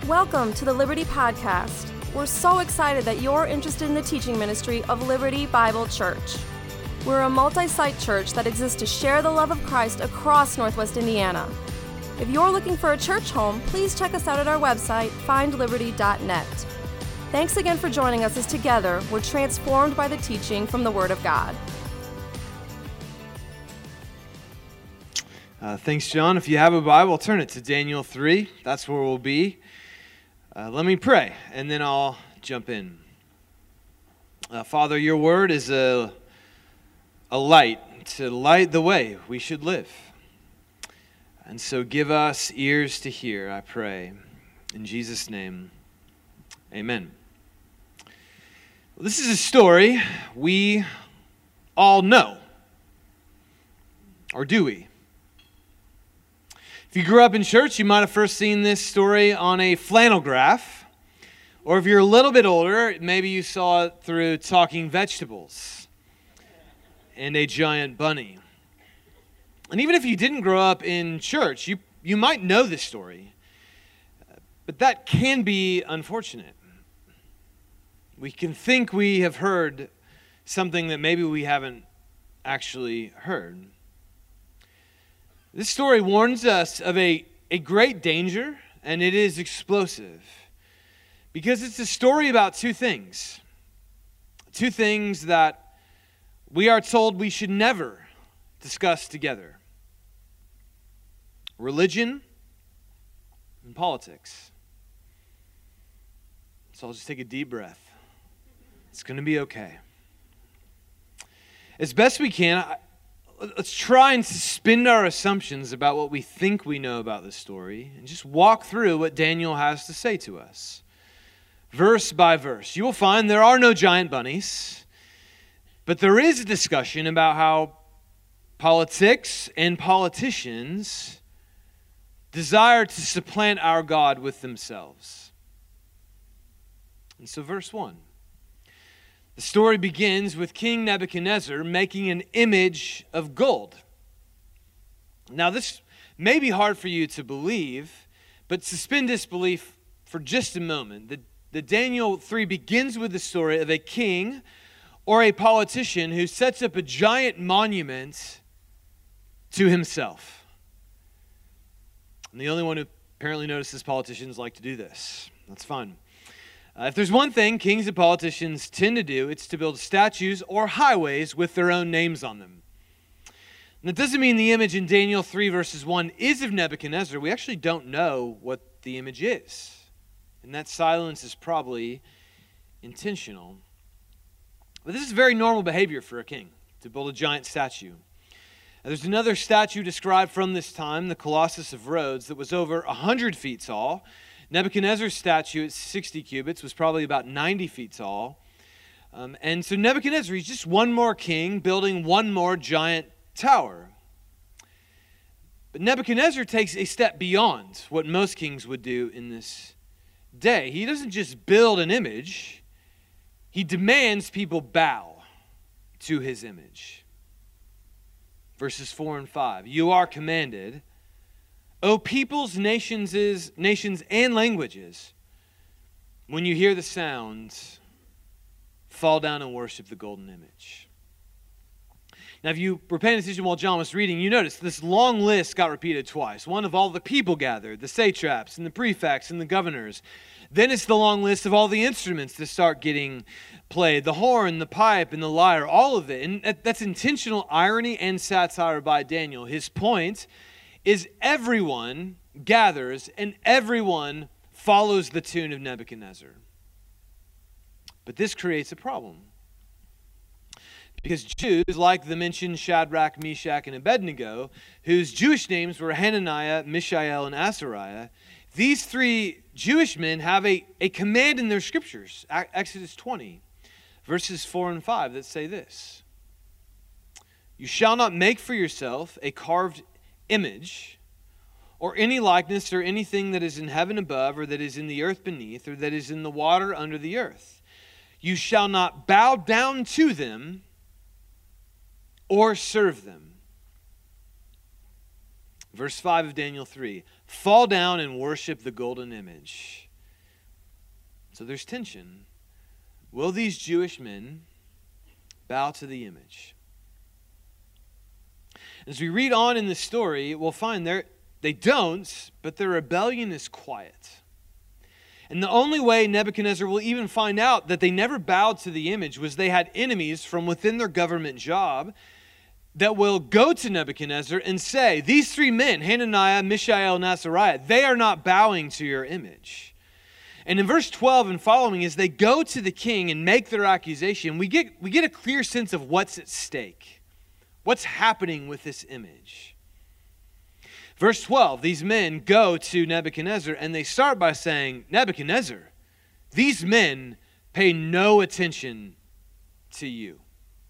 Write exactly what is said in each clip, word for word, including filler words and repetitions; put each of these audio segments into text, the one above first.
Welcome to the Liberty Podcast. We're so excited that you're interested in the teaching ministry of Liberty Bible Church. We're a multi-site church that exists to share the love of Christ across Northwest Indiana. If you're looking for a church home, please check us out at our website, find liberty dot net. Thanks again for joining us as together we're transformed by the teaching from the Word of God. Uh, thanks, John. If you have a Bible, turn it to Daniel three. That's where we'll be. Uh, let me pray, and then I'll jump in. Uh, Father, your word is a, a light to light the way we should live. And so give us ears to hear, I pray. In Jesus' name, amen. Well, this is a story we all know. Or do we? If you grew up in church, you might have first seen this story on a flannel graph. Or if you're a little bit older, maybe you saw it through Talking Vegetables and a giant bunny. And even if you didn't grow up in church, you, you might know this story. But that can be unfortunate. We can think we have heard something that maybe we haven't actually heard. This story warns us of a, a great danger, and it is explosive. Because it's a story about two things. Two things that we are told we should never discuss together. Religion and politics. So I'll just take a deep breath. It's going to be okay. As best we can, I, let's try and suspend our assumptions about what we think we know about this story and just walk through what Daniel has to say to us. Verse by verse. You will find there are no giant bunnies, but there is a discussion about how politics and politicians desire to supplant our God with themselves. And so verse one. The story begins with King Nebuchadnezzar making an image of gold. Now, this may be hard for you to believe, but suspend disbelief for just a moment. The, the Daniel three begins with the story of a king or a politician who sets up a giant monument to himself. And the only one who apparently notices politicians like to do this. That's fine. Uh, if there's one thing kings and politicians tend to do, it's to build statues or highways with their own names on them. And that doesn't mean the image in Daniel three verses one is of Nebuchadnezzar. We actually don't know what the image is. And that silence is probably intentional. But this is very normal behavior for a king, to build a giant statue. Now, there's another statue described from this time, the Colossus of Rhodes, that was over one hundred feet tall. Nebuchadnezzar's statue at sixty cubits was probably about ninety feet tall. Um, and so Nebuchadnezzar, he's just one more king building one more giant tower. But Nebuchadnezzar takes a step beyond what most kings would do in this day. He doesn't just build an image. He demands people bow to his image. Verses four and five. You are commanded, O peoples, nations, is, nations, and languages, when you hear the sounds, fall down and worship the golden image. Now, if you were paying attention while John was reading, you noticed this long list got repeated twice. One of all the people gathered, the satraps and the prefects and the governors. Then it's the long list of all the instruments that start getting played. The horn, the pipe, and the lyre, all of it. And that's intentional irony and satire by Daniel. His point is everyone gathers and everyone follows the tune of Nebuchadnezzar. But this creates a problem. Because Jews, like the mentioned Shadrach, Meshach, and Abednego, whose Jewish names were Hananiah, Mishael, and Azariah, these three Jewish men have a, a command in their scriptures, Exodus twenty, verses four and five, that say this. You shall not make for yourself a carved image, or any likeness, or anything that is in heaven above, or that is in the earth beneath, or that is in the water under the earth. You shall not bow down to them, or serve them. Verse five of Daniel three. Fall down and worship the golden image. So there's tension. Will these Jewish men bow to the image? As we read on in the story, we'll find they're, they don't, but their rebellion is quiet. And the only way Nebuchadnezzar will even find out that they never bowed to the image was they had enemies from within their government job that will go to Nebuchadnezzar and say, these three men, Hananiah, Mishael, and Azariah, they are not bowing to your image. And in verse twelve and following, as they go to the king and make their accusation, we get, we get a clear sense of what's at stake. What's happening with this image? Verse twelve, these men go to Nebuchadnezzar and they start by saying, Nebuchadnezzar, these men pay no attention to you.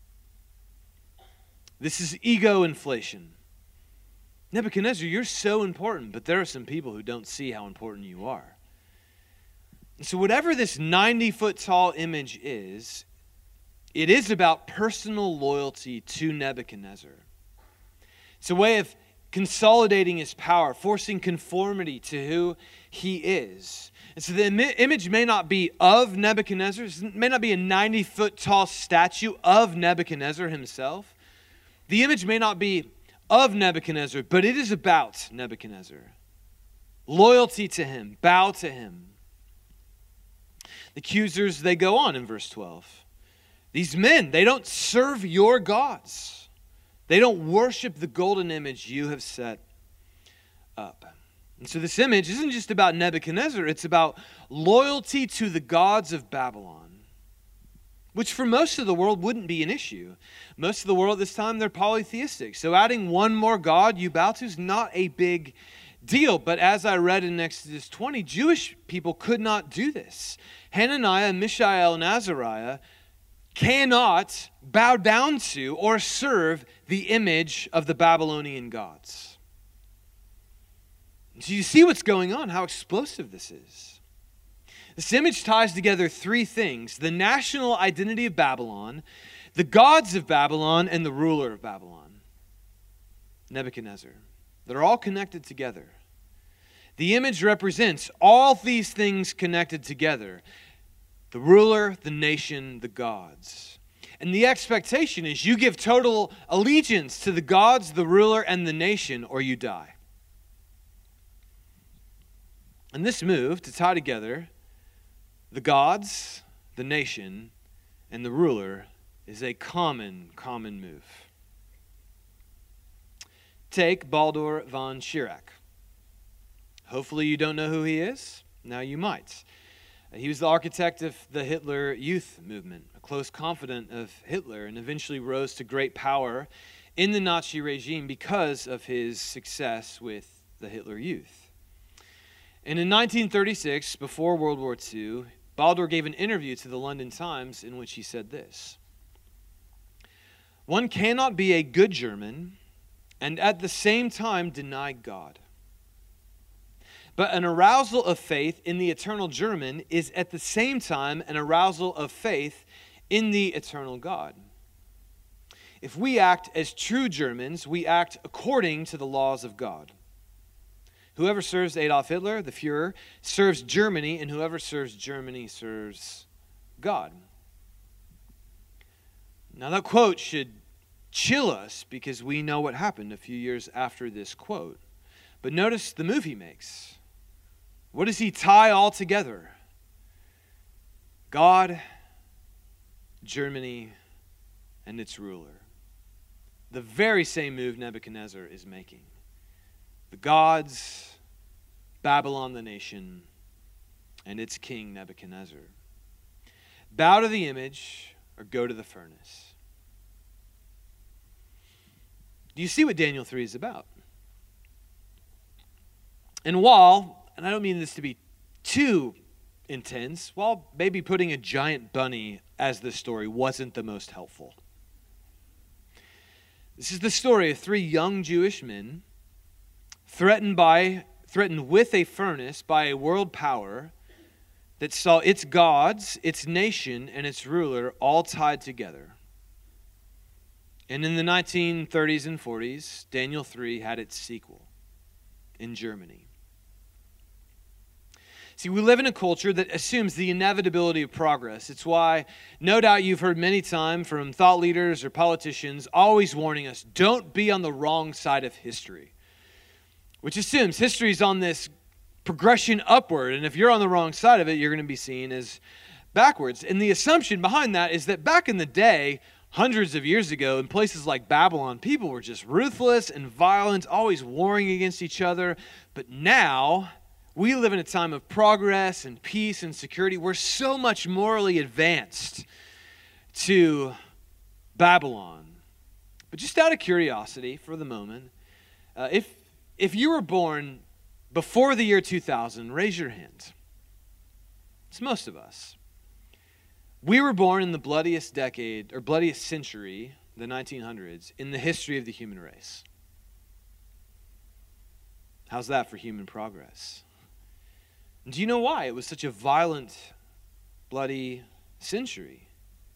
This is ego inflation. Nebuchadnezzar, you're so important, but there are some people who don't see how important you are. And so whatever this ninety-foot tall image is, it is about personal loyalty to Nebuchadnezzar. It's a way of consolidating his power, forcing conformity to who he is. And so the Im- image may not be of Nebuchadnezzar, it may not be a ninety-foot tall statue of Nebuchadnezzar himself. The image may not be of Nebuchadnezzar, but it is about Nebuchadnezzar. Loyalty to him, bow to him. The accusers, they go on in verse twelve. These men, they don't serve your gods. They don't worship the golden image you have set up. And so this image isn't just about Nebuchadnezzar, it's about loyalty to the gods of Babylon, which for most of the world wouldn't be an issue. Most of the world at this time, they're polytheistic. So adding one more god you bow to is not a big deal. But as I read in Exodus twenty, Jewish people could not do this. Hananiah, Mishael, and Azariah cannot bow down to or serve the image of the Babylonian gods. So you see what's going on, how explosive this is. This image ties together three things: the national identity of Babylon, the gods of Babylon, and the ruler of Babylon, Nebuchadnezzar. They're all connected together. The image represents all these things connected together: the ruler, the nation, the gods. And the expectation is you give total allegiance to the gods, the ruler, and the nation, or you die. And this move to tie together the gods, the nation, and the ruler is a common, common move. Take Baldur von Schirach. Hopefully you don't know who he is. Now you might. He was the architect of the Hitler Youth movement, a close confidant of Hitler, and eventually rose to great power in the Nazi regime because of his success with the Hitler Youth. And in nineteen thirty-six, before World War Two, Baldur gave an interview to the London Times in which he said this: "One cannot be a good German and at the same time deny God. But an arousal of faith in the eternal German is at the same time an arousal of faith in the eternal God. If we act as true Germans, we act according to the laws of God. Whoever serves Adolf Hitler, the Fuhrer, serves Germany, and whoever serves Germany serves God." Now that quote should chill us because we know what happened a few years after this quote. But notice the move he makes. What does he tie all together? God, Germany, and its ruler. The very same move Nebuchadnezzar is making. The gods, Babylon the nation, and its king Nebuchadnezzar. Bow to the image or go to the furnace. Do you see what Daniel three is about? And while, and I don't mean this to be too intense, while maybe putting a giant bunny as the story wasn't the most helpful. This is the story of three young Jewish men threatened by, threatened with a furnace by a world power that saw its gods, its nation, and its ruler all tied together. And in the nineteen thirties and forties, Daniel three had its sequel in Germany. See, we live in a culture that assumes the inevitability of progress. It's why, no doubt you've heard many times from thought leaders or politicians always warning us, don't be on the wrong side of history, which assumes history is on this progression upward, and if you're on the wrong side of it, you're going to be seen as backwards. And the assumption behind that is that back in the day, hundreds of years ago, in places like Babylon, people were just ruthless and violent, always warring against each other. But now, we live in a time of progress and peace and security. We're so much morally advanced to Babylon. But just out of curiosity, for the moment, uh, if if you were born before the year two thousand, raise your hand. It's most of us. We were born in the bloodiest decade, or bloodiest century, the nineteen hundreds, in the history of the human race. How's that for human progress? And do you know why it was such a violent, bloody century?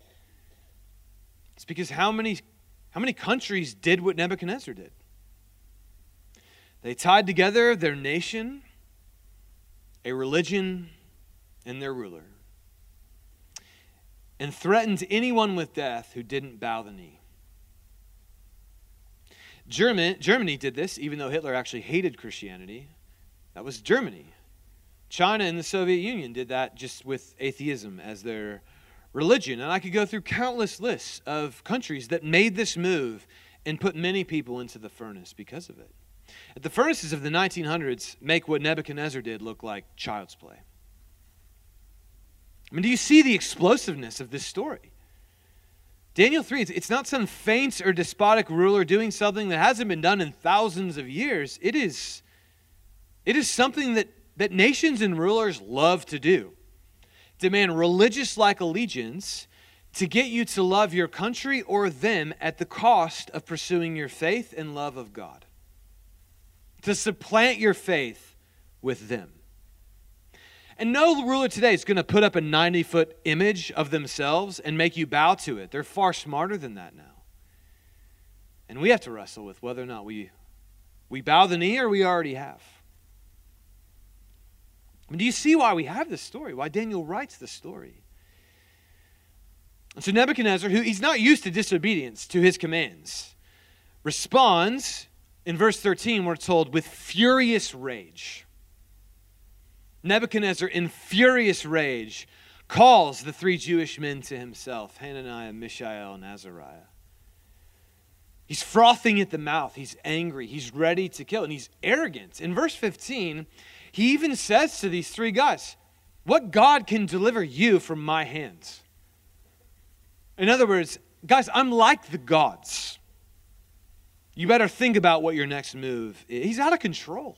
It's because how many, how many countries did what Nebuchadnezzar did? They tied together their nation, a religion, and their ruler, and threatened anyone with death who didn't bow the knee. German, Germany did this, even though Hitler actually hated Christianity. That was Germany. China and the Soviet Union did that just with atheism as their religion. And I could go through countless lists of countries that made this move and put many people into the furnace because of it. The furnaces of the nineteen hundreds make what Nebuchadnezzar did look like child's play. I mean, do you see the explosiveness of this story? Daniel three, it's not some faint or despotic ruler doing something that hasn't been done in thousands of years. It is, it is something that, that nations and rulers love to do. Demand religious-like allegiance to get you to love your country or them at the cost of pursuing your faith and love of God. To supplant your faith with them. And no ruler today is going to put up a ninety-foot image of themselves and make you bow to it. They're far smarter than that now. And we have to wrestle with whether or not we, we bow the knee or we already have. I mean, do you see why we have this story? Why Daniel writes this story? And so Nebuchadnezzar, who he's not used to disobedience to his commands, responds. In verse thirteen, we're told, with furious rage. Nebuchadnezzar, in furious rage, calls the three Jewish men to himself, Hananiah, Mishael, and Azariah. He's frothing at the mouth. He's angry. He's ready to kill. And he's arrogant. In verse fifteen, he even says to these three guys, what God can deliver you from my hands? In other words, guys, I'm like the gods. You better think about what your next move is. He's out of control.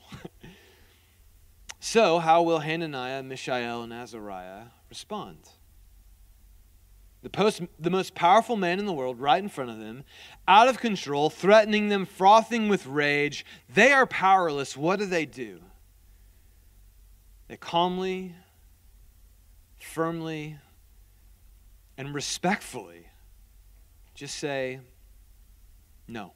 So, how will Hananiah, Mishael, and Azariah respond? The, post, the most powerful man in the world right in front of them, out of control, threatening them, frothing with rage. They are powerless. What do they do? They calmly, firmly, and respectfully just say, no.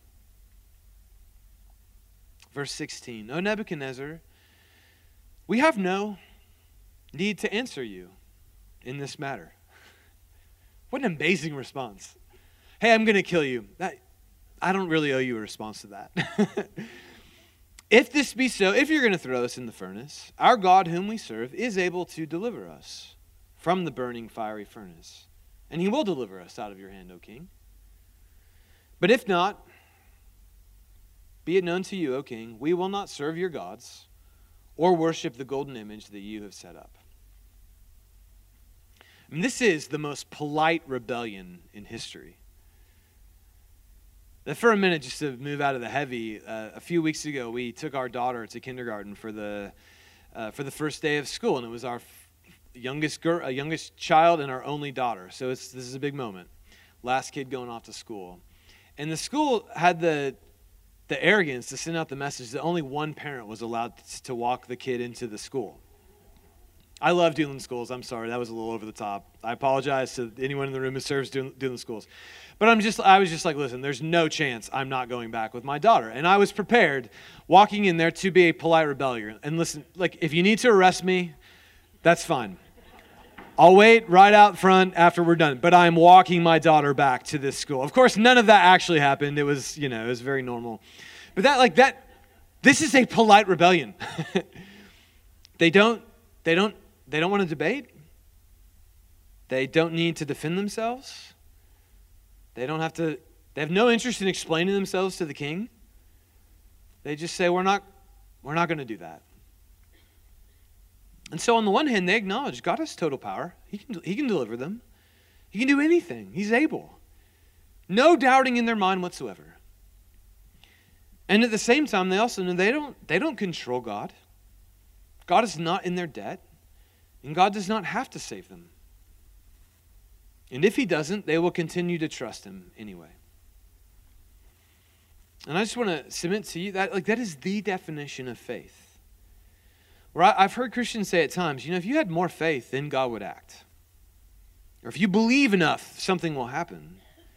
Verse sixteen, O Nebuchadnezzar, we have no need to answer you in this matter. What an amazing response. Hey, I'm going to kill you. That, I don't really owe you a response to that. If this be so, if you're going to throw us in the furnace, our God whom we serve is able to deliver us from the burning fiery furnace. And he will deliver us out of your hand, O king. But if not, be it known to you, O king, we will not serve your gods or worship the golden image that you have set up. I mean, this is the most polite rebellion in history. That for a minute, just to move out of the heavy, uh, a few weeks ago, we took our daughter to kindergarten for the uh, for the first day of school, and it was our f- youngest girl, uh, youngest child, and our only daughter. So it's this is a big moment. Last kid going off to school, and the school had the the arrogance to send out the message that only one parent was allowed to walk the kid into the school. I love Duneland Schools. I'm sorry, that was a little over the top. I apologize to anyone in the room who serves Duneland Schools. But I'm just, I was just like, listen, there's no chance I'm not going back with my daughter. And I was prepared, walking in there, to be a polite rebellion. And listen, like, if you need to arrest me, That's fine. I'll wait right out front after we're done, but I'm walking my daughter back to this school. Of course, none of that actually happened. It was, you know, it was very normal. But that, like that, this is a polite rebellion. They don't, they don't, they don't want to debate. They don't need to defend themselves. They don't have to, they have no interest in explaining themselves to the king. They just say, we're not, we're not going to do that. And so on the one hand, they acknowledge God has total power. He can, he can deliver them. He can do anything. He's able. No doubting in their mind whatsoever. And at the same time, they also know they don't, they don't control God. God is not in their debt. And God does not have to save them. And if he doesn't, they will continue to trust him anyway. And I just want to submit to you that like that is the definition of faith. Where I, I've heard Christians say at times, you know, if you had more faith, then God would act. Or if you believe enough, something will happen.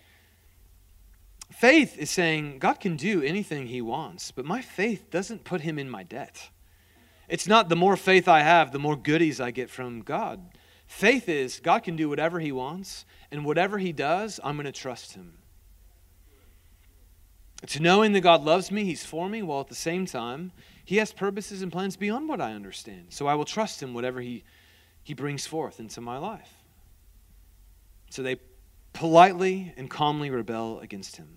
Faith is saying, God can do anything he wants, but my faith doesn't put him in my debt. It's not the more faith I have, the more goodies I get from God. Faith is, God can do whatever he wants, and whatever he does, I'm going to trust him. It's knowing that God loves me, he's for me, while at the same time, he has purposes and plans beyond what I understand. So I will trust him whatever he, he brings forth into my life. So they politely and calmly rebel against him.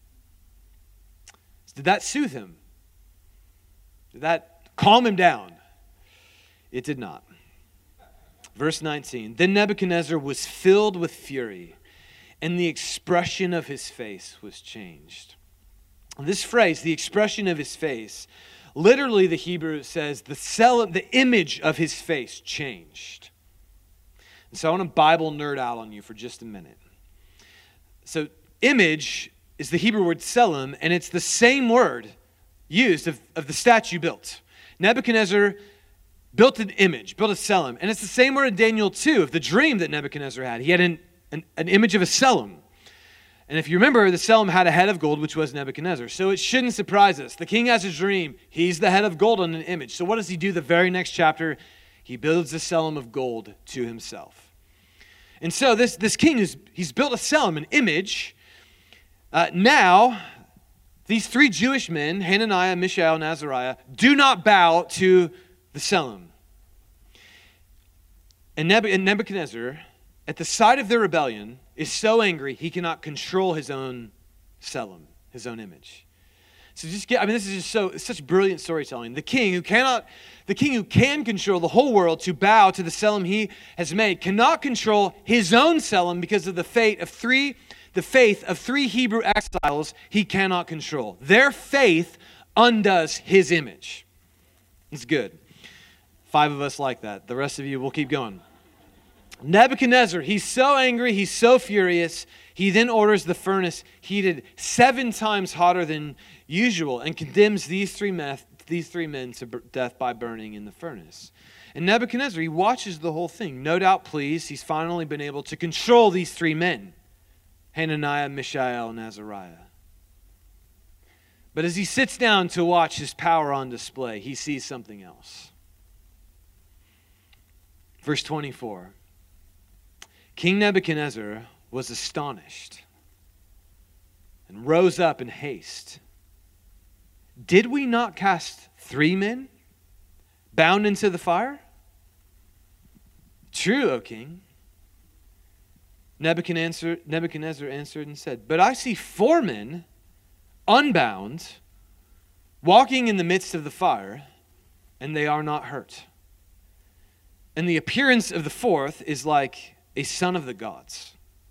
Did that soothe him? Did that calm him down? It did not. Verse nineteen, then Nebuchadnezzar was filled with fury, and the expression of his face was changed. This phrase, the expression of his face, literally the Hebrew says the cell, the image of his face changed. And so I want to Bible nerd out on you for just a minute. So image is the Hebrew word selim, and it's the same word used of, of the statue built. Nebuchadnezzar built an image, built a selim, and it's the same word in Daniel two of the dream that Nebuchadnezzar had. He had an, an, an image of a selim. And if you remember, the selim had a head of gold, which was Nebuchadnezzar. So it shouldn't surprise us. The king has a dream. He's the head of gold on an image. So what does he do the very next chapter? He builds a selim of gold to himself. And so this, this king, is he's built a selim, an image. Uh, now, these three Jewish men, Hananiah, Mishael, and Azariah, do not bow to the selim. And Nebuchadnezzar, at the sight of their rebellion, is so angry he cannot control his own selim, his own image. So just get, I mean, this is just so, it's such brilliant storytelling. The king who cannot, the king who can control the whole world to bow to the selim he has made, cannot control his own selim because of the fate of three, the faith of three Hebrew exiles he cannot control. Their faith undoes his image. It's good. Five of us like that. The rest of you, we'll keep going. Nebuchadnezzar, he's so angry, he's so furious, he then orders the furnace heated seven times hotter than usual and condemns these three, meth, these three men to death by burning in the furnace. And Nebuchadnezzar, he watches the whole thing. No doubt pleased, he's finally been able to control these three men, Hananiah, Mishael, and Azariah. But as he sits down to watch his power on display, he sees something else. Verse twenty-four. King Nebuchadnezzar was astonished and rose up in haste. Did we not cast three men bound into the fire? True, O king. Nebuchadnezzar, Nebuchadnezzar answered and said, but I see four men unbound, walking in the midst of the fire, and they are not hurt. And the appearance of the fourth is like a son of the gods.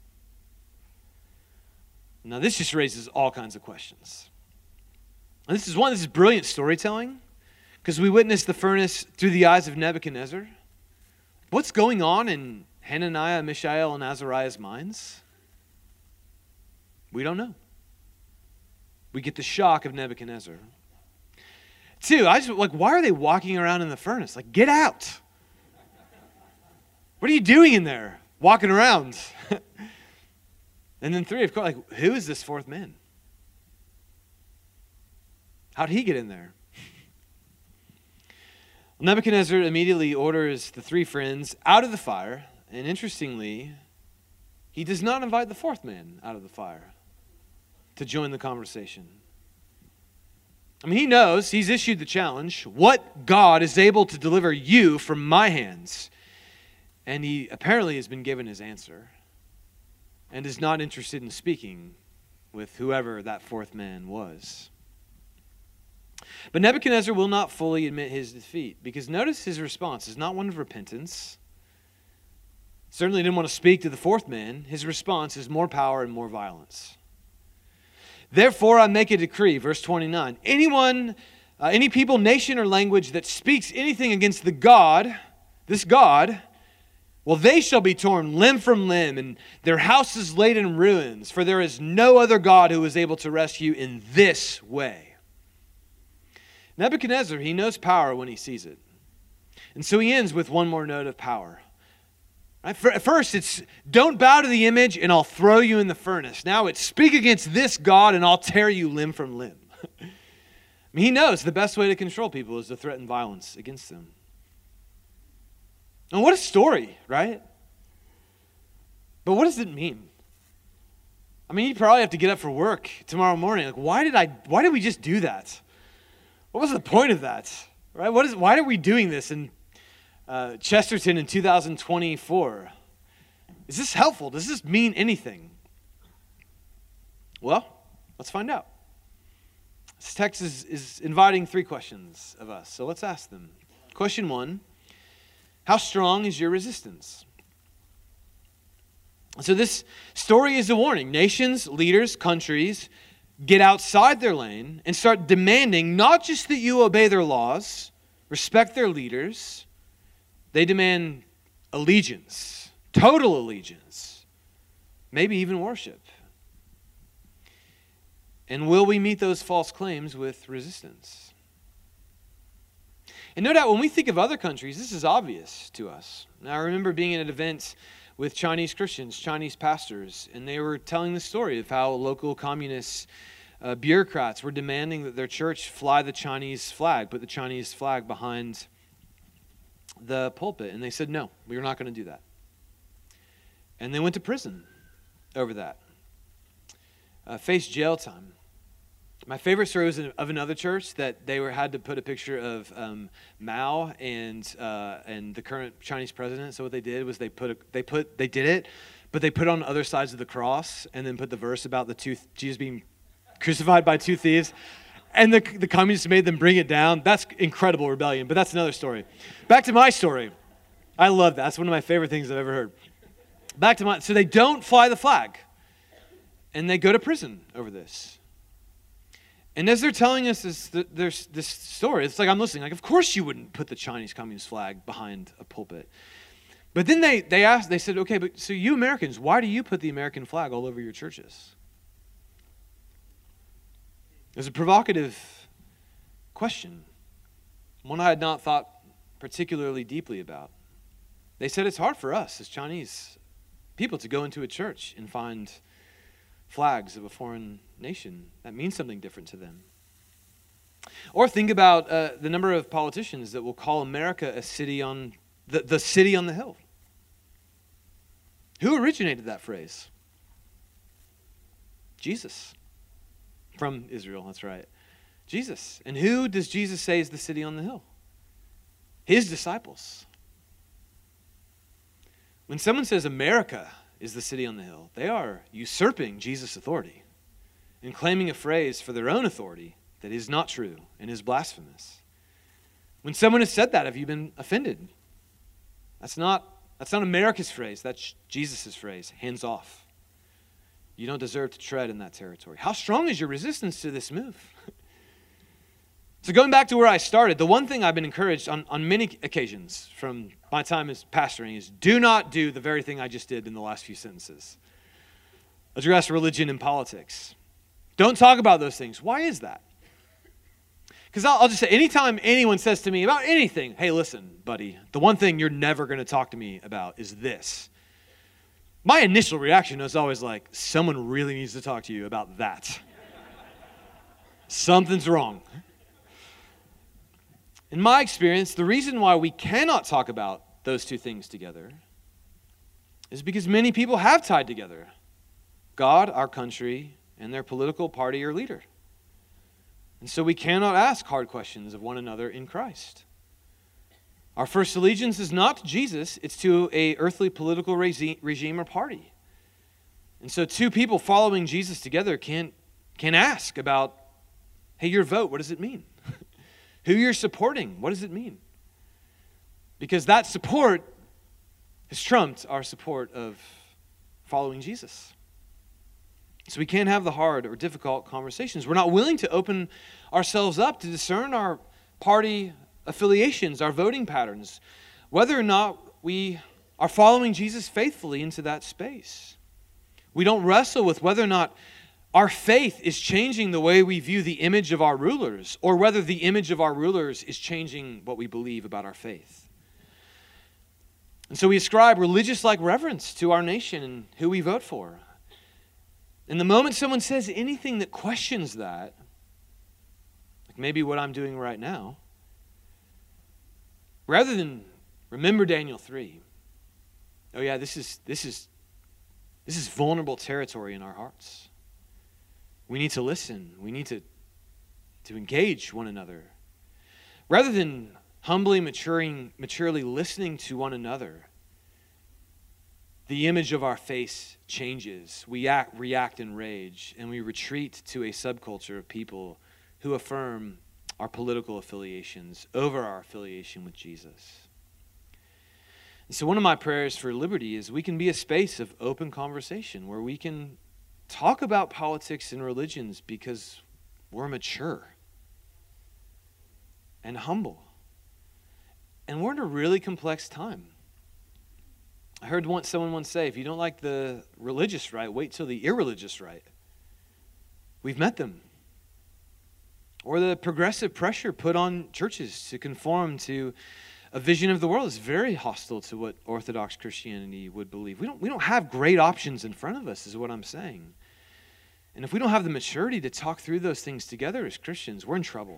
Now this just raises all kinds of questions. And this is one, this is brilliant storytelling, because we witness the furnace through the eyes of Nebuchadnezzar. What's going on in Hananiah, Mishael, and Azariah's minds? We don't know. We get the shock of Nebuchadnezzar. Two, I just like, why are they walking around in the furnace? Like, get out. What are you doing in there? Walking around. And then three, of course, like, who is this fourth man? How'd he get in there? Nebuchadnezzar immediately orders the three friends out of the fire, and interestingly, he does not invite the fourth man out of the fire to join the conversation. I mean, he knows, he's issued the challenge, what God is able to deliver you from my hands? And he apparently has been given his answer and is not interested in speaking with whoever that fourth man was. But Nebuchadnezzar will not fully admit his defeat, because notice his response is not one of repentance. Certainly didn't want to speak to the fourth man. His response is more power and more violence. Therefore, I make a decree, verse twenty-nine. Anyone, uh, any people, nation, or language that speaks anything against the God, this God, well, they shall be torn limb from limb, and their houses laid in ruins, for there is no other God who is able to rescue in this way. Nebuchadnezzar, he knows power when he sees it. And so he ends with one more note of power. Right? At first, it's don't bow to the image and I'll throw you in the furnace. Now it's speak against this God and I'll tear you limb from limb. I mean, he knows the best way to control people is to threaten violence against them. And what a story, right? But what does it mean? I mean, you probably have to get up for work tomorrow morning. Like, why did I? Why did we just do that? What was the point of that? Right? What is? Why are we doing this in uh, Chesterton in two thousand twenty-four? Is this helpful? Does this mean anything? Well, let's find out. This text is, is inviting three questions of us, so let's ask them. Question one, how strong is your resistance? So this story is a warning. Nations, leaders, countries get outside their lane and start demanding not just that you obey their laws, respect their leaders, they demand allegiance, total allegiance, maybe even worship. And will we meet those false claims with resistance? And no doubt when we think of other countries, this is obvious to us. Now, I remember being at an event with Chinese Christians, Chinese pastors, and they were telling the story of how local communist uh, bureaucrats were demanding that their church fly the Chinese flag, put the Chinese flag behind the pulpit. And they said, no, we're not going to do that. And they went to prison over that. Uh, faced jail time. My favorite story was of another church that they were had to put a picture of um, Mao and uh, and the current Chinese president. So what they did was they put a, they put they did it, but they put on other sides of the cross and then put the verse about the two Jesus being crucified by two thieves, and the the communists made them bring it down. That's incredible rebellion, but that's another story. Back to my story. I love that. That's one of my favorite things I've ever heard. Back to my so they don't fly the flag, and they go to prison over this. And as they're telling us this, there's this story, it's like I'm listening. Like, of course you wouldn't put the Chinese Communist flag behind a pulpit. But then they they asked, they said, okay, but so you Americans, why do you put the American flag all over your churches? It was a provocative question, one I had not thought particularly deeply about. They said it's hard for us as Chinese people to go into a church and find flags of a foreign nation. That means something different to them. Or think about uh, the number of politicians that will call America a city on the, the city on the hill. Who originated that phrase? Jesus. From Israel, that's right. Jesus. And who does Jesus say is the city on the hill? His disciples. When someone says America is the city on the hill, they are usurping Jesus' authority and claiming a phrase for their own authority that is not true and is blasphemous. When someone has said that, have you been offended? That's not, that's not America's phrase. That's Jesus' phrase. Hands off. You don't deserve to tread in that territory. How strong is your resistance to this move? So going back to where I started, the one thing I've been encouraged on, on many occasions from my time as pastoring is do not do the very thing I just did in the last few sentences. Address religion and politics. Don't talk about those things. Why is that? Because I'll, I'll just say, anytime anyone says to me about anything, hey, listen, buddy, the one thing you're never going to talk to me about is this. My initial reaction is always like, someone really needs to talk to you about that. Something's wrong. In my experience, the reason why we cannot talk about those two things together is because many people have tied together God, our country, and their political party or leader. And so we cannot ask hard questions of one another in Christ. Our first allegiance is not to Jesus, it's to a earthly political regi- regime or party. And so two people following Jesus together can't, can't ask about, hey, your vote, what does it mean? Who you're supporting, what does it mean? Because that support has trumped our support of following Jesus. So we can't have the hard or difficult conversations. We're not willing to open ourselves up to discern our party affiliations, our voting patterns, whether or not we are following Jesus faithfully into that space. We don't wrestle with whether or not our faith is changing the way we view the image of our rulers, or whether the image of our rulers is changing what we believe about our faith. And so we ascribe religious-like reverence to our nation and who we vote for. And the moment someone says anything that questions that, like maybe what I'm doing right now, rather than remember Daniel three, oh yeah, this is this is this is vulnerable territory in our hearts. We need to listen. We need to, to engage one another. Rather than humbly maturing, maturely listening to one another, the image of our face changes. We act, react in rage, and we retreat to a subculture of people who affirm our political affiliations over our affiliation with Jesus. And so one of my prayers for Liberty is we can be a space of open conversation where we can talk about politics and religions because we're mature and humble. And we're in a really complex time. I heard once someone once say, if you don't like the religious right, wait till the irreligious right. We've met them. Or the progressive pressure put on churches to conform to a vision of the world is very hostile to what Orthodox Christianity would believe. We don't, we don't have great options in front of us, is what I'm saying. And if we don't have the maturity to talk through those things together as Christians, we're in trouble.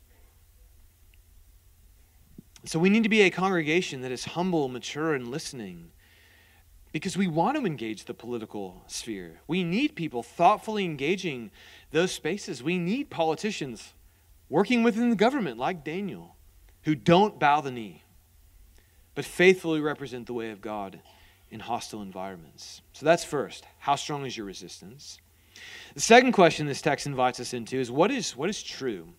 So we need to be a congregation that is humble, mature, and listening, because we want to engage the political sphere. We need people thoughtfully engaging those spaces. We need politicians working within the government like Daniel, who don't bow the knee, but faithfully represent the way of God in hostile environments. So that's first. How strong is your resistance? The second question this text invites us into is, what is, what is true?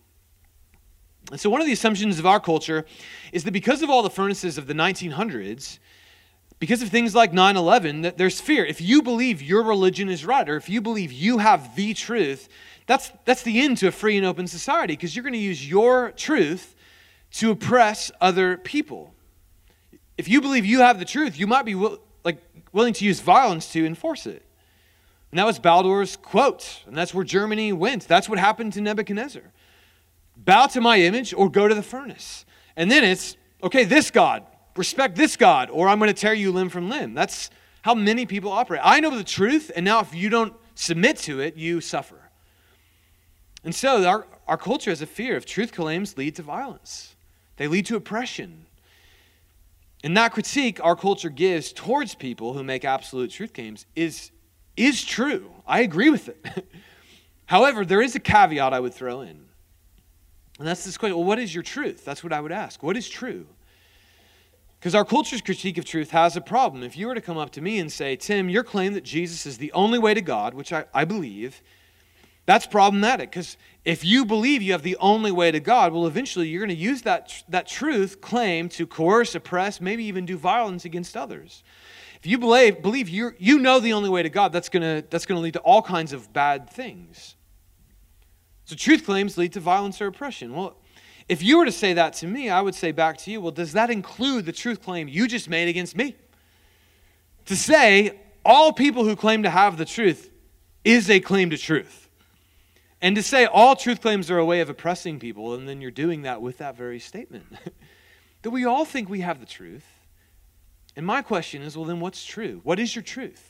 And so one of the assumptions of our culture is that because of all the furnaces of the nineteen hundreds, because of things like nine eleven, that there's fear. If you believe your religion is right, or if you believe you have the truth, that's, that's the end to a free and open society, because you're going to use your truth to oppress other people. If you believe you have the truth, you might be will, like willing to use violence to enforce it. And that was Baldur's quote, and that's where Germany went. That's what happened to Nebuchadnezzar. Bow to my image or go to the furnace. And then it's, okay, this God, respect this God, or I'm going to tear you limb from limb. That's how many people operate. I know the truth, and now if you don't submit to it, you suffer. And so our, our culture has a fear of truth claims lead to violence. They lead to oppression. And that critique our culture gives towards people who make absolute truth claims is, is true. I agree with it. However, there is a caveat I would throw in. And that's this question, well, what is your truth? That's what I would ask. What is true? Because our culture's critique of truth has a problem. If you were to come up to me and say, Tim, your claim that Jesus is the only way to God, which I, I believe, that's problematic. Because if you believe you have the only way to God, well, eventually you're going to use that, that truth claim to coerce, oppress, maybe even do violence against others. If you believe, believe you you know the only way to God, that's going to that's going to lead to all kinds of bad things. So truth claims lead to violence or oppression. Well, if you were to say that to me, I would say back to you, well, does that include the truth claim you just made against me? To say all people who claim to have the truth is a claim to truth. And to say all truth claims are a way of oppressing people, and then you're doing that with that very statement. That we all think we have the truth. And my question is, well, then what's true? What is your truth?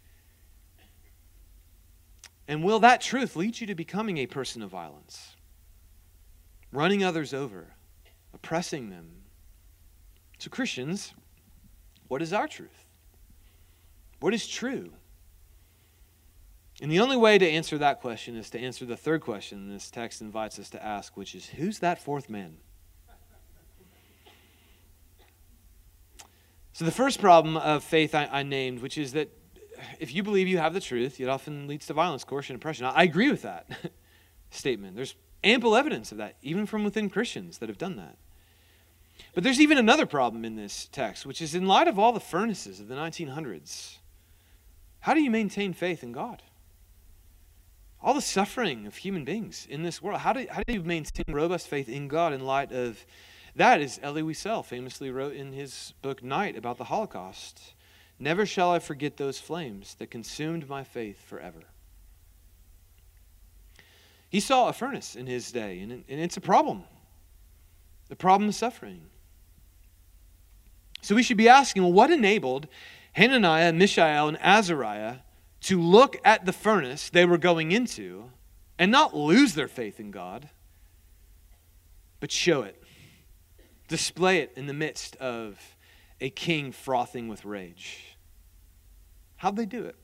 And will that truth lead you to becoming a person of violence? Running others over? oppressing them. So Christians, what is our truth? What is true? And the only way to answer that question is to answer the third question this text invites us to ask, which is, who's that fourth man? So the first problem of faith I, I named, which is that if you believe you have the truth, it often leads to violence, coercion, oppression. I agree with that statement. There's ample evidence of that, even from within Christians that have done that. But there's even another problem in this text, which is in light of all the furnaces of the nineteen hundreds, how do you maintain faith in God? All the suffering of human beings in this world, how do, how do you maintain robust faith in God in light of that? As Elie Wiesel famously wrote in his book Night about the Holocaust, never shall I forget those flames that consumed my faith forever. He saw a furnace in his day, and, and it's a problem. The problem is suffering. So we should be asking, well, what enabled Hananiah, Mishael, and Azariah to look at the furnace they were going into and not lose their faith in God, but show it, display it in the midst of a king frothing with rage? How'd they do it?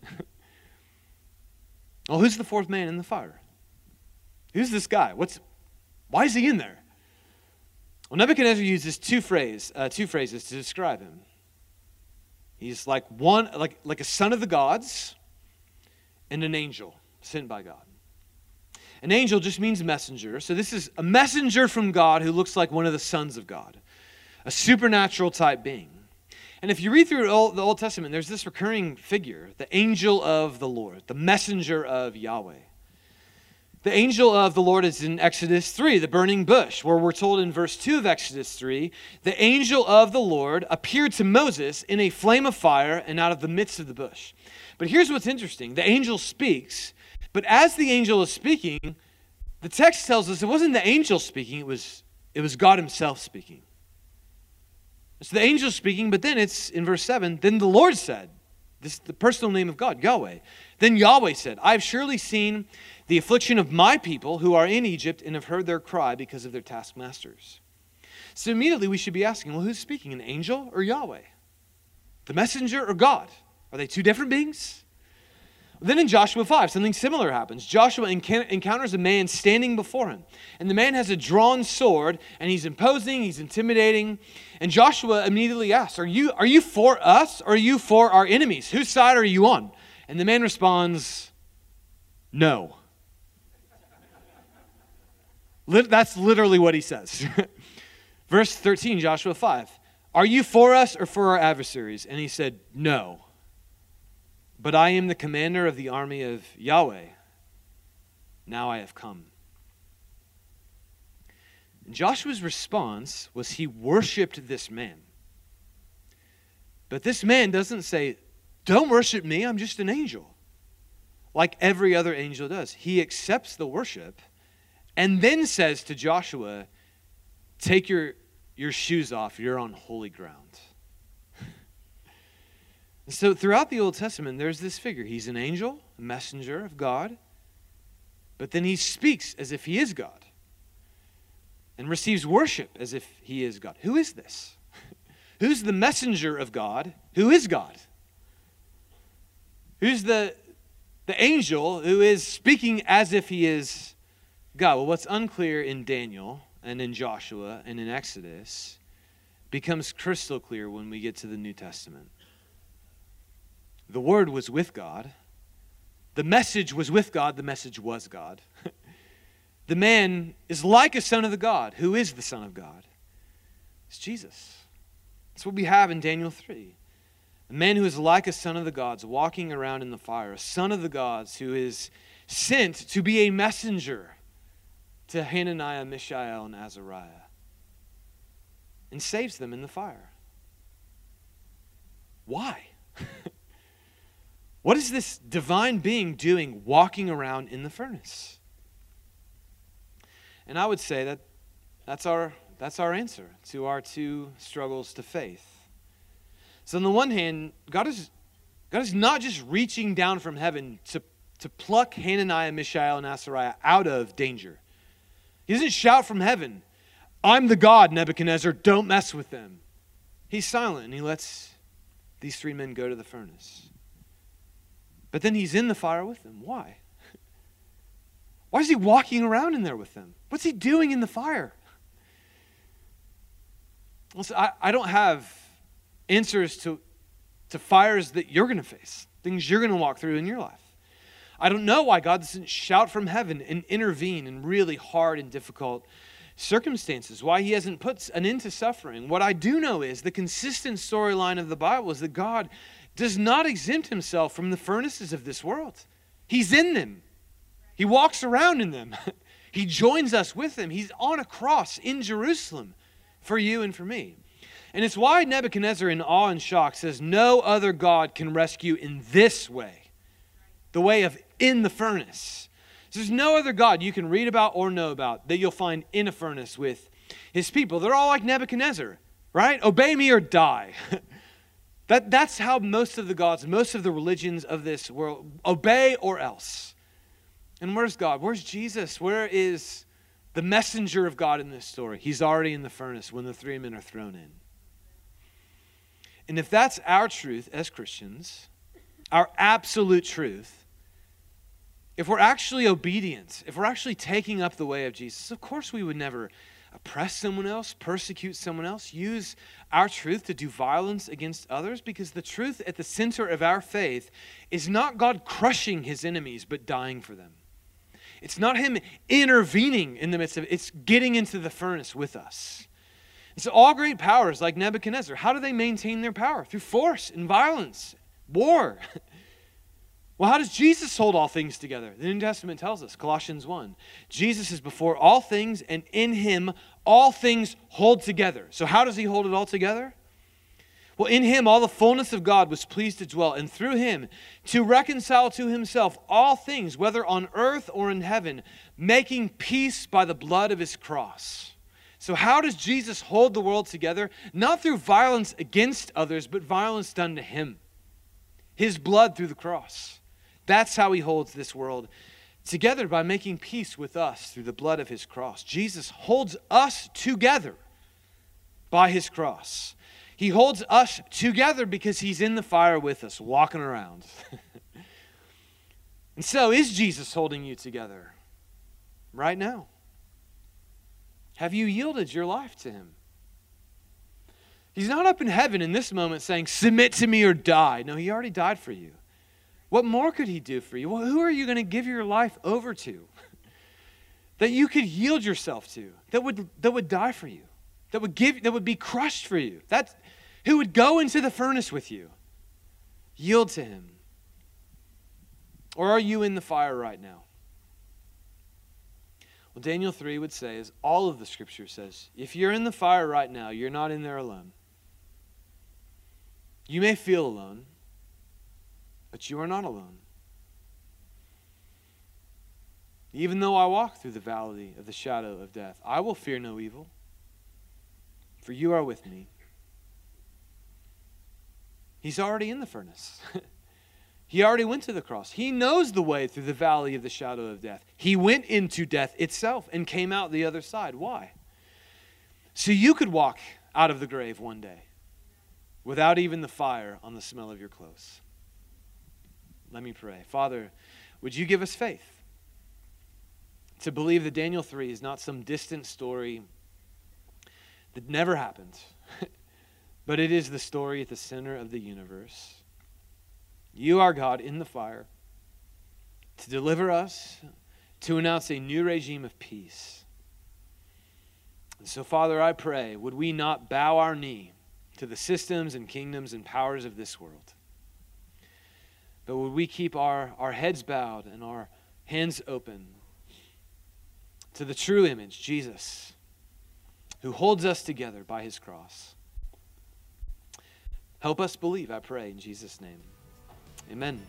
Well, who's the fourth man in the fire? Who's this guy? What's? Why is he in there? Well, Nebuchadnezzar uses two phrase, uh, two phrases to describe him. He's like one, like like a son of the gods, and an angel sent by God. An angel just means messenger. So this is a messenger from God who looks like one of the sons of God, a supernatural type being. And if you read through the Old Testament, there's this recurring figure, the angel of the Lord, the messenger of Yahweh. The angel of the Lord is in Exodus three, the burning bush, where we're told in verse two of Exodus three, the angel of the Lord appeared to Moses in a flame of fire and out of the midst of the bush. But here's what's interesting. The angel speaks, but as the angel is speaking, the text tells us it wasn't the angel speaking, it was, it was God himself speaking. It's the angel speaking, but then it's in verse seven, then the Lord said, this is the personal name of God, Yahweh. Then Yahweh said, I have surely seen the affliction of my people who are in Egypt and have heard their cry because of their taskmasters. So immediately we should be asking, well, who's speaking, an angel or Yahweh? The messenger or God? Are they two different beings? Then in Joshua five, something similar happens. Joshua enc- encounters a man standing before him. And the man has a drawn sword, and he's imposing, he's intimidating. And Joshua immediately asks, are you, are you for us or are you for our enemies? Whose side are you on? And the man responds, no. That's literally what he says. Verse thirteen, Joshua five. Are you for us or for our adversaries? And he said, no. But I am the commander of the army of Yahweh. Now I have come. And Joshua's response was he worshiped this man. But this man doesn't say, don't worship me, I'm just an angel. Like every other angel does. He accepts the worship and then says to Joshua, take your, your shoes off, you're on holy ground. So throughout the Old Testament, there's this figure. He's an angel, a messenger of God, but then he speaks as if he is God and receives worship as if he is God. Who is this? Who's the messenger of God? Who is God? Who's the, the angel who is speaking as if he is God? Well, what's unclear in Daniel and in Joshua and in Exodus becomes crystal clear when we get to the New Testament. The Word was with God. The message was with God. The message was God. The man is like a son of the God. Who is the Son of God? It's Jesus. That's what we have in Daniel three. A man who is like a son of the gods, walking around in the fire. A son of the gods who is sent to be a messenger to Hananiah, Mishael, and Azariah. And saves them in the fire. Why? What is this divine being doing walking around in the furnace? And I would say that that's our, that's our answer to our two struggles to faith. So on the one hand, God is, God is not just reaching down from heaven to, to pluck Hananiah, Mishael, and Azariah out of danger. He doesn't shout from heaven, I'm the God, Nebuchadnezzar, don't mess with them. He's silent and he lets these three men go to the furnace. But then he's in the fire with them. Why? Why is he walking around in there with them? What's he doing in the fire? Listen, I, I don't have answers to, to fires that you're going to face, things you're going to walk through in your life. I don't know why God doesn't shout from heaven and intervene in really hard and difficult circumstances, why he hasn't put an end to suffering. What I do know is the consistent storyline of the Bible is that God does not exempt himself from the furnaces of this world. He's in them. He walks around in them. He joins us with them. He's on a cross in Jerusalem for you and for me. And it's why Nebuchadnezzar, in awe and shock, says, no other God can rescue in this way, the way of in the furnace. There's no other God you can read about or know about that you'll find in a furnace with his people. They're all like Nebuchadnezzar, right? Obey me or die. that, that's how most of the gods, most of the religions of this world, obey or else. And where's God? Where's Jesus? Where is the messenger of God in this story? He's already in the furnace when the three men are thrown in. And if that's our truth as Christians, our absolute truth, if we're actually obedient, if we're actually taking up the way of Jesus, of course we would never oppress someone else, persecute someone else, use our truth to do violence against others, because the truth at the center of our faith is not God crushing his enemies, but dying for them. It's not him intervening in the midst of it. It's getting into the furnace with us. And so all great powers like Nebuchadnezzar, how do they maintain their power? Through force and violence, war. Well, how does Jesus hold all things together? The New Testament tells us, Colossians one, Jesus is before all things, and in him all things hold together. So how does he hold it all together? Well, in him all the fullness of God was pleased to dwell, and through him to reconcile to himself all things, whether on earth or in heaven, making peace by the blood of his cross. So how does Jesus hold the world together? Not through violence against others, but violence done to him. His blood through the cross. That's how he holds this world together, by making peace with us through the blood of his cross. Jesus holds us together by his cross. He holds us together because he's in the fire with us, walking around. And so, is Jesus holding you together right now? Have you yielded your life to him? He's not up in heaven in this moment saying, submit to me or die. No, he already died for you. What more could he do for you? Well, who are you going to give your life over to that you could yield yourself to, that would that would die for you, that would give, that would be crushed for you, that who would go into the furnace with you? Yield to him. Or are you in the fire right now? Well, Daniel three would say, as all of the scripture says, if you're in the fire right now, you're not in there alone. You may feel alone, but you are not alone. Even though I walk through the valley of the shadow of death, I will fear no evil, for you are with me. He's already in the furnace. He already went to the cross. He knows the way through the valley of the shadow of death. He went into death itself and came out the other side. Why? So you could walk out of the grave one day without even the fire on the smell of your clothes. Let me pray. Father, would you give us faith to believe that Daniel three is not some distant story that never happened, but it is the story at the center of the universe. You are God in the fire to deliver us, to announce a new regime of peace. And so, Father, I pray, would we not bow our knee to the systems and kingdoms and powers of this world, but would we keep our, our heads bowed and our hands open to the true image, Jesus, who holds us together by his cross. Help us believe, I pray, in Jesus' name. Amen.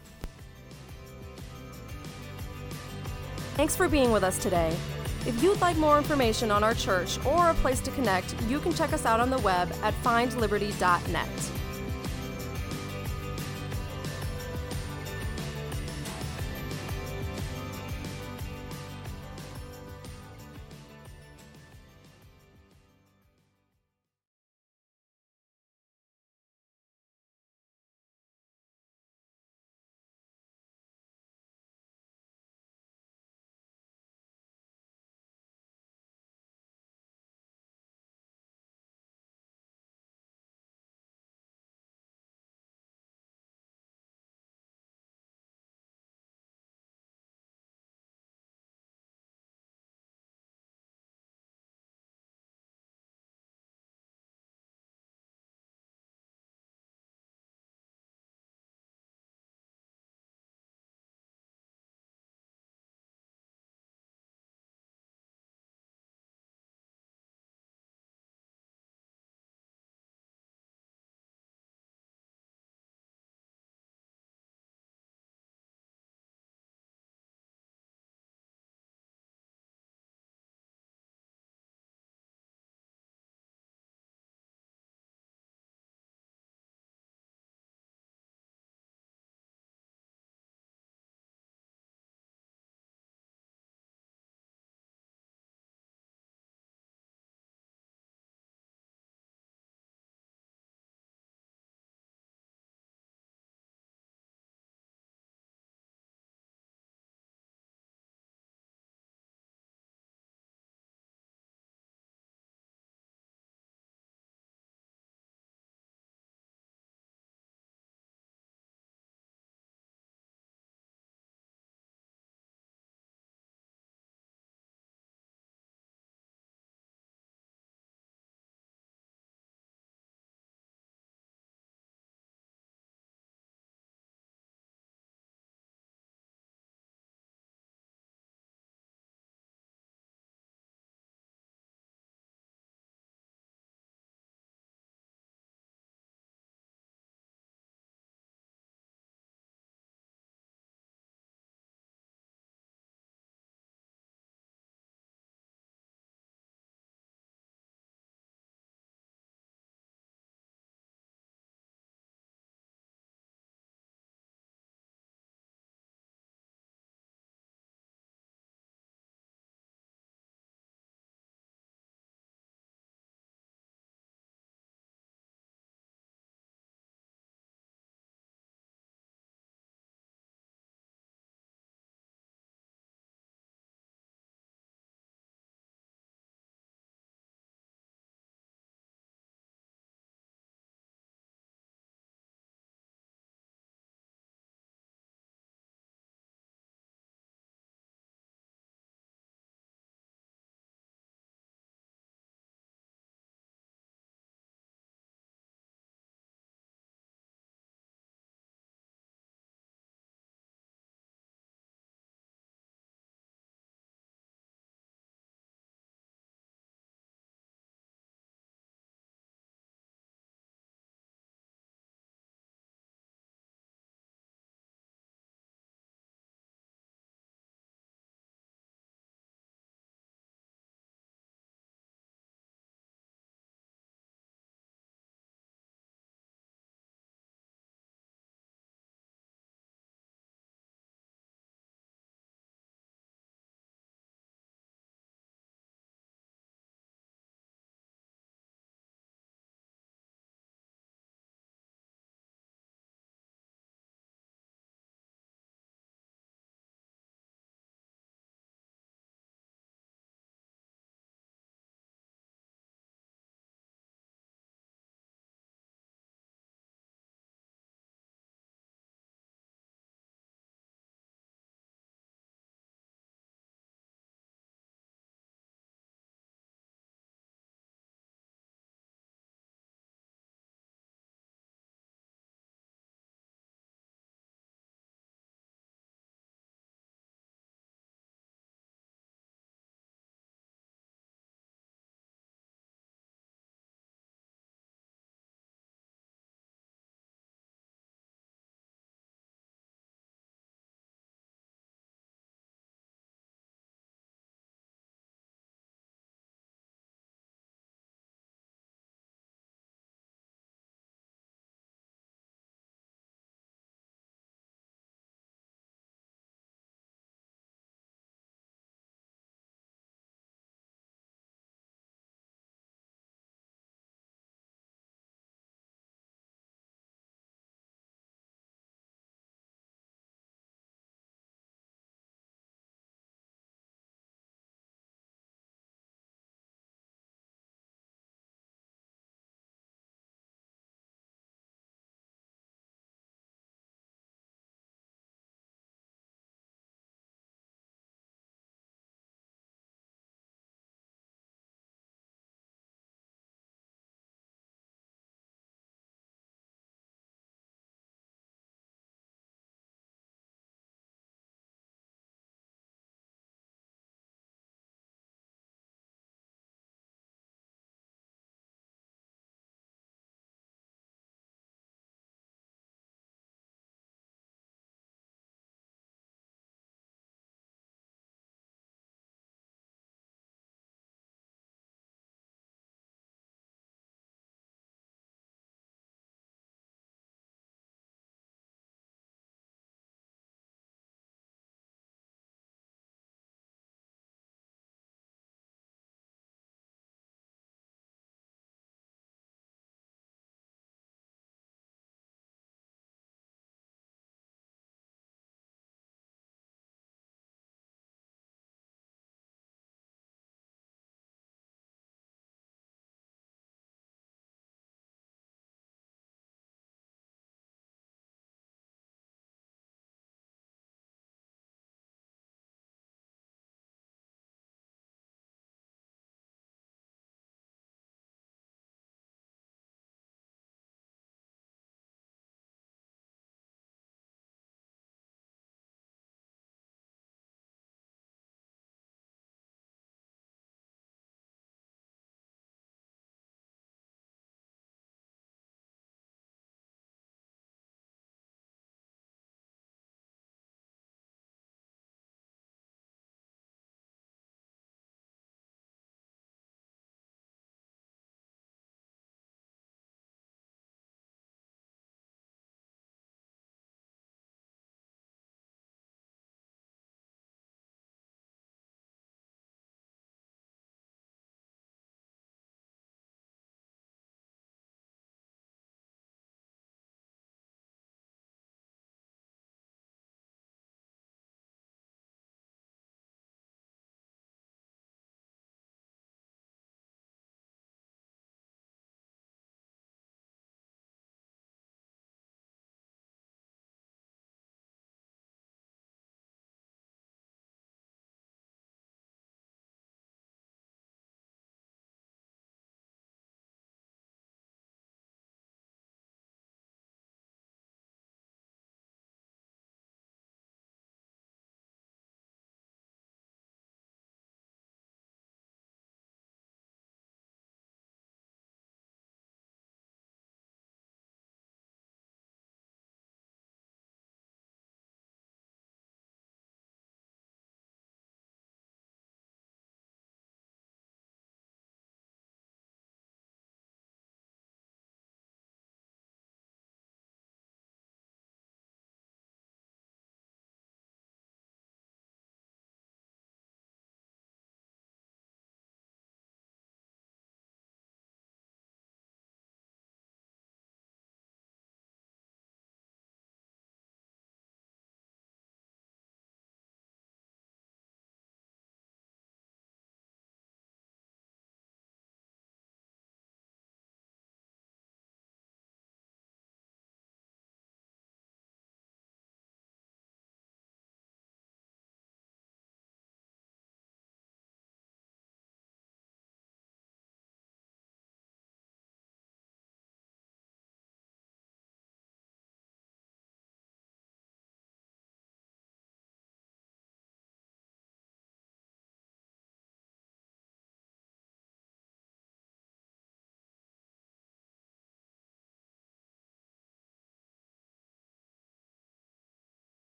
Thanks for being with us today. If you'd like more information on our church or a place to connect, you can check us out on the web at find liberty dot net.